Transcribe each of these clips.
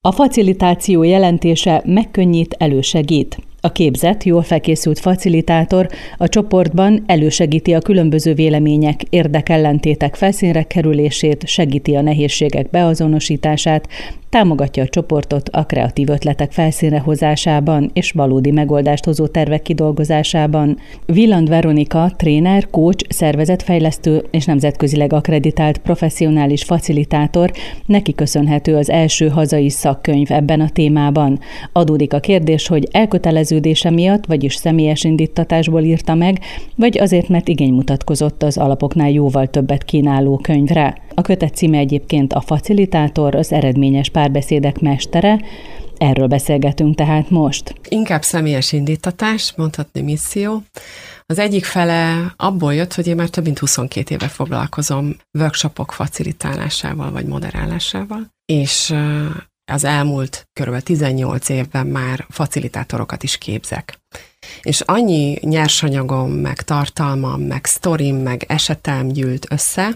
A facilitáció jelentése megkönnyít, elősegít. A képzett, jól felkészült facilitátor a csoportban elősegíti a különböző vélemények, érdekellentétek felszínre kerülését, segíti a nehézségek beazonosítását, támogatja a csoportot a kreatív ötletek felszínre hozásában és valódi megoldást hozó tervek kidolgozásában. Villand Veronika, tréner, coach, szervezetfejlesztő és nemzetközileg akkreditált professzionális facilitátor, neki köszönhető az első hazai szakkönyv ebben a témában. Adódik a kérdés, hogy elköteleződése miatt, vagyis személyes indíttatásból írta meg, vagy azért, mert igény mutatkozott az alapoknál jóval többet kínáló könyvre. A kötet címe egyébként A facilitátor, az eredményes párbeszédek mestere. Erről beszélgetünk tehát most. Inkább személyes indíttatás, mondhatni misszió. Az egyik fele abból jött, hogy én már több mint 22 éve foglalkozom workshopok facilitálásával vagy moderálásával, és az elmúlt kb. 18 évben már facilitátorokat is képzek. És annyi nyersanyagom, meg tartalmam, meg sztorim, meg esetem gyűlt össze,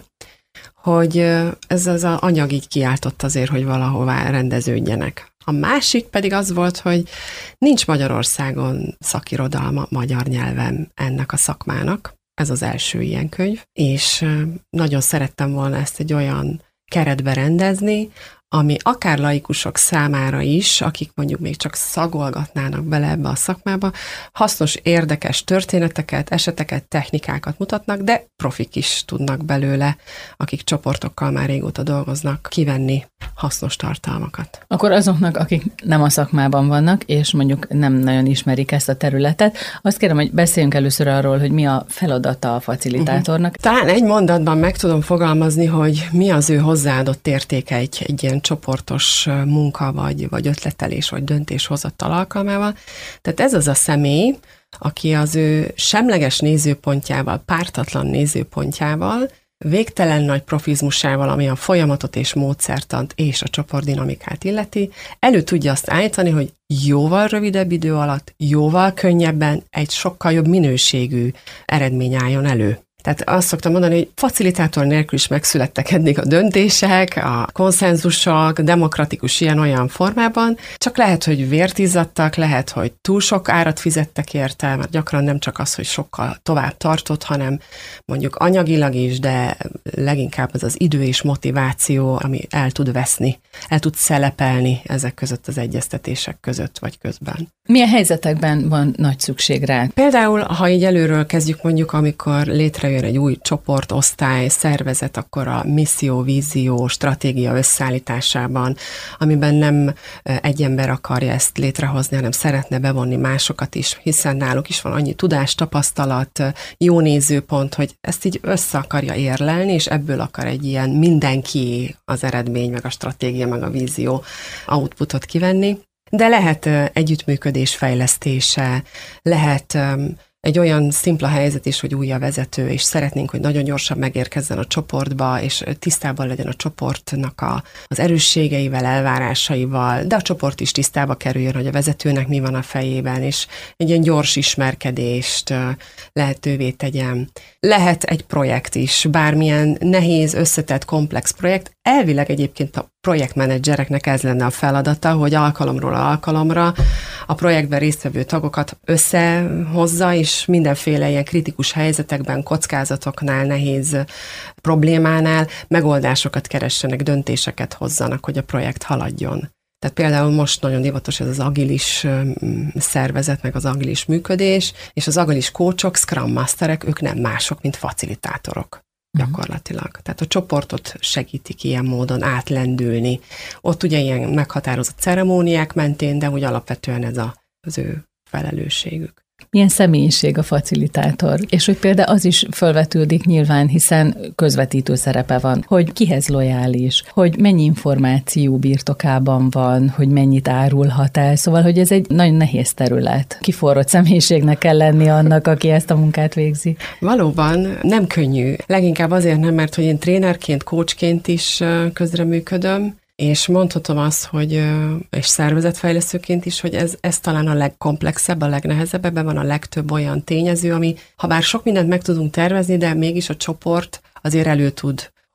hogy ez az anyag így kiáltott azért, hogy valahová rendeződjenek. A másik pedig az volt, hogy nincs Magyarországon szakirodalma magyar nyelven ennek a szakmának. Ez az első ilyen könyv, és nagyon szerettem volna ezt egy olyan keretbe rendezni, ami akár laikusok számára is, akik mondjuk még csak szagolgatnának bele ebbe a szakmába, hasznos, érdekes történeteket, eseteket, technikákat mutatnak, de profik is tudnak belőle, akik csoportokkal már régóta dolgoznak, kivenni hasznos tartalmakat. Akkor azoknak, akik nem a szakmában vannak, és mondjuk nem nagyon ismerik ezt a területet, azt kérem, hogy beszéljünk először arról, hogy mi a feladata a facilitátornak. Talán egy mondatban meg tudom fogalmazni, hogy mi az ő hozzáadott értéke egy ilyen csoportos munka, vagy ötletelés, vagy döntéshozattal alkalmával. Tehát ez az a személy, aki az ő semleges nézőpontjával, pártatlan nézőpontjával, végtelen nagy profizmusával, ami a folyamatot és módszertant és a csoportdinamikát illeti, elő tudja azt állítani, hogy jóval rövidebb idő alatt, jóval könnyebben egy sokkal jobb minőségű eredmény álljon elő. Tehát azt szoktam mondani, hogy facilitátor nélkül is megszülettek eddig a döntések, a konszenzusok, demokratikus ilyen-olyan formában, csak lehet, hogy vért izzadtak, lehet, hogy túl sok árat fizettek érte, mert gyakran nem csak az, hogy sokkal tovább tartott, hanem mondjuk anyagilag is, de leginkább az idő és motiváció, ami el tud veszni, el tud szelepelni ezek között az egyeztetések között vagy közben. Milyen helyzetekben van nagy szükség rá? Például, ha így előről kezdjük mondjuk, amikor létrejön egy új csoport, osztály, szervezet, akkor a misszió, vízió, stratégia összeállításában, amiben nem egy ember akarja ezt létrehozni, hanem szeretne bevonni másokat is, hiszen náluk is van annyi tudás, tapasztalat, jó nézőpont, hogy ezt így össze akarja érlelni, és ebből akar egy ilyen mindenki az eredmény, meg a stratégia, meg a vízió outputot kivenni. De lehet együttműködés fejlesztése, lehet egy olyan szimpla helyzet is, hogy új a vezető, és szeretnénk, hogy nagyon gyorsan megérkezzen a csoportba, és tisztában legyen a csoportnak az erősségeivel, elvárásaival, de a csoport is tisztába kerüljön, hogy a vezetőnek mi van a fejében, és egy ilyen gyors ismerkedést lehetővé tegyen. Lehet egy projekt is, bármilyen nehéz, összetett, komplex projekt. Elvileg egyébként a projektmenedzsereknek ez lenne a feladata, hogy alkalomról alkalomra a projektben résztvevő tagokat összehozza, és mindenféle ilyen kritikus helyzetekben, kockázatoknál, nehéz problémánál megoldásokat keressenek, döntéseket hozzanak, hogy a projekt haladjon. Tehát például most nagyon divatos ez az agilis szervezet, meg az agilis működés, és az agilis coachok, scrum masterek, ők nem mások, mint facilitátorok. Gyakorlatilag. Tehát a csoportot segítik ilyen módon átlendülni. Ott ugye ilyen meghatározott ceremóniák mentén, de úgy alapvetően ez az ő felelősségük. Milyen személyiség a facilitátor? És hogy például az is felvetődik nyilván, hiszen közvetítő szerepe van, hogy kihez lojális, hogy mennyi információ birtokában van, hogy mennyit árulhat el, szóval, hogy ez egy nagyon nehéz terület. Kiforrott személyiségnek kell lenni annak, aki ezt a munkát végzi. Valóban nem könnyű. Leginkább azért nem, mert hogy én trénerként, coachként is közreműködöm, és mondhatom azt, hogy, és szervezetfejlesztőként is, hogy ez talán a legkomplexebb, a legnehezebb, ebben van a legtöbb olyan tényező, ami, ha bár sok mindent meg tudunk tervezni, de mégis a csoport azért elő tud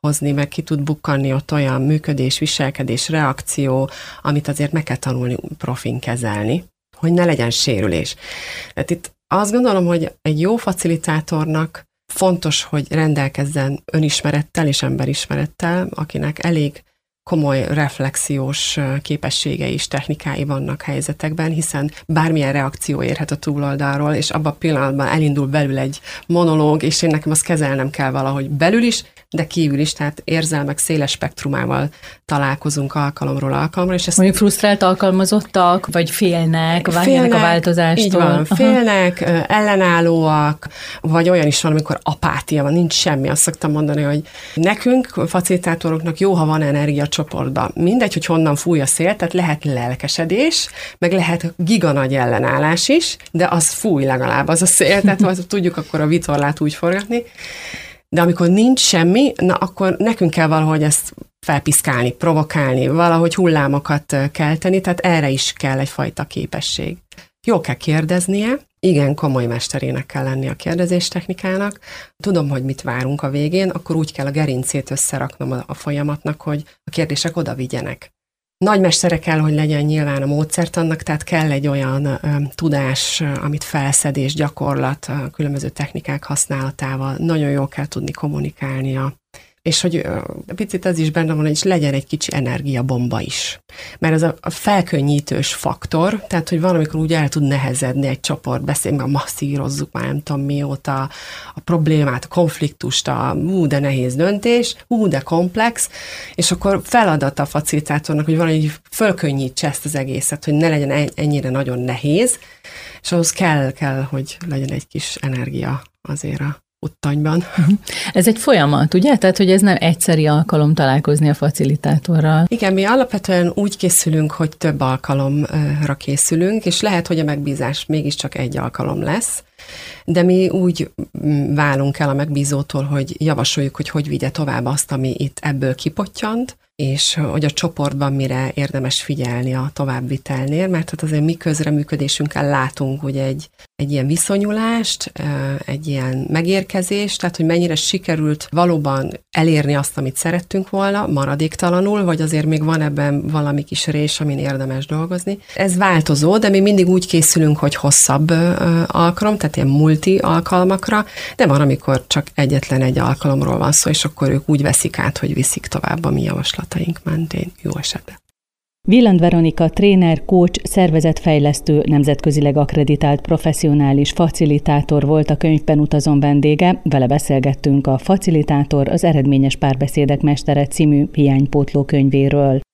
hozni, meg ki tud bukkanni ott olyan működés, viselkedés, reakció, amit azért meg kell tanulni profin kezelni, hogy ne legyen sérülés. Tehát itt azt gondolom, hogy egy jó facilitátornak fontos, hogy rendelkezzen önismerettel és emberismerettel, akinek elég komoly reflexiós képességei és technikái vannak helyzetekben, hiszen bármilyen reakció érhet a túloldalról, és abban a pillanatban elindul belül egy monológ, és én nekem azt kezelnem kell valahogy belül is, de kívül is, tehát érzelmek széles spektrumával találkozunk alkalomról alkalomra. És ezt mondjuk frusztrált alkalmazottak, vagy félnek a változástól. Így van, félnek, ellenállóak, vagy olyan is van, amikor apátia van, nincs semmi. Azt szoktam mondani, hogy nekünk, facilitátoroknak jó, ha van energia csoportban. Mindegy, hogy honnan fúj a szél, tehát lehet lelkesedés, meg lehet giganagy ellenállás is, de az fúj legalább az a szél, tehát tudjuk akkor a vitorlát úgy forgatni. De amikor nincs semmi, na akkor nekünk kell valahogy ezt felpiszkálni, provokálni, valahogy hullámokat kelteni, tehát erre is kell egyfajta képesség. Jól kell kérdeznie, igen, komoly mesterének kell lenni a kérdezéstechnikának. Tudom, hogy mit várunk a végén, akkor úgy kell a gerincét összeraknom a folyamatnak, hogy a kérdések oda vigyenek. Nagy mestere kell, hogy legyen nyilván a módszertannak, tehát kell egy olyan tudás, amit felszed és gyakorlat, a különböző technikák használatával. Nagyon jól kell tudni kommunikálnia. És hogy picit az is benne van, hogy legyen egy kicsi energiabomba is. Mert ez a felkönnyítős faktor, tehát hogy valamikor úgy el tud nehezedni egy csoport, beszélünk, masszírozzuk már nem tudom mióta a problémát, a konfliktust, de nehéz döntés, de komplex, és akkor feladat a facilitátornak, hogy valahogy fölkönnyítse ezt az egészet, hogy ne legyen ennyire nagyon nehéz, és ahhoz kell, hogy legyen egy kis energia azért a uttanyban. Ez egy folyamat, ugye? Tehát, hogy ez nem egyszeri alkalom találkozni a facilitátorral. Igen, mi alapvetően úgy készülünk, hogy több alkalomra készülünk, és lehet, hogy a megbízás mégiscsak egy alkalom lesz, de mi úgy válunk el a megbízótól, hogy javasoljuk, hogy vigye tovább azt, ami itt ebből kipottyant, és hogy a csoportban mire érdemes figyelni a továbbvitelnél, mert hát azért mi közreműködésünkkel látunk ugye egy ilyen viszonyulást, egy ilyen megérkezést, tehát hogy mennyire sikerült valóban elérni azt, amit szerettünk volna, maradéktalanul, vagy azért még van ebben valami kis rés, amin érdemes dolgozni. Ez változó, de mi mindig úgy készülünk, hogy hosszabb alkalom, tehát ilyen multi alkalmakra, de van, amikor csak egyetlen egy alkalomról van szó, és akkor ők úgy veszik át, hogy viszik tovább a mi javaslataink mentén, jó esetben. Wieland Veronika tréner, coach, szervezetfejlesztő, nemzetközileg akkreditált professzionális facilitátor volt a Könyvben utazom vendége. Vele beszélgettünk a Facilitátor, az eredményes párbeszédek mestere című hiánypótló könyvéről.